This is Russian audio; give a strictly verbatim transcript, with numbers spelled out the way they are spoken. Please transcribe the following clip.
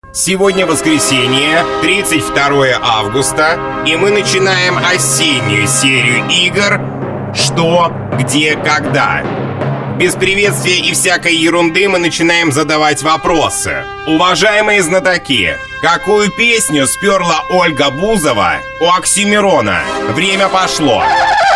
Сегодня воскресенье, тридцать второе августа, и мы начинаем осеннюю серию игр «Что, где, когда?». Без приветствия и всякой ерунды мы начинаем задавать вопросы. Уважаемые знатоки, какую песню сперла Ольга Бузова у Оксимирона? Время пошло.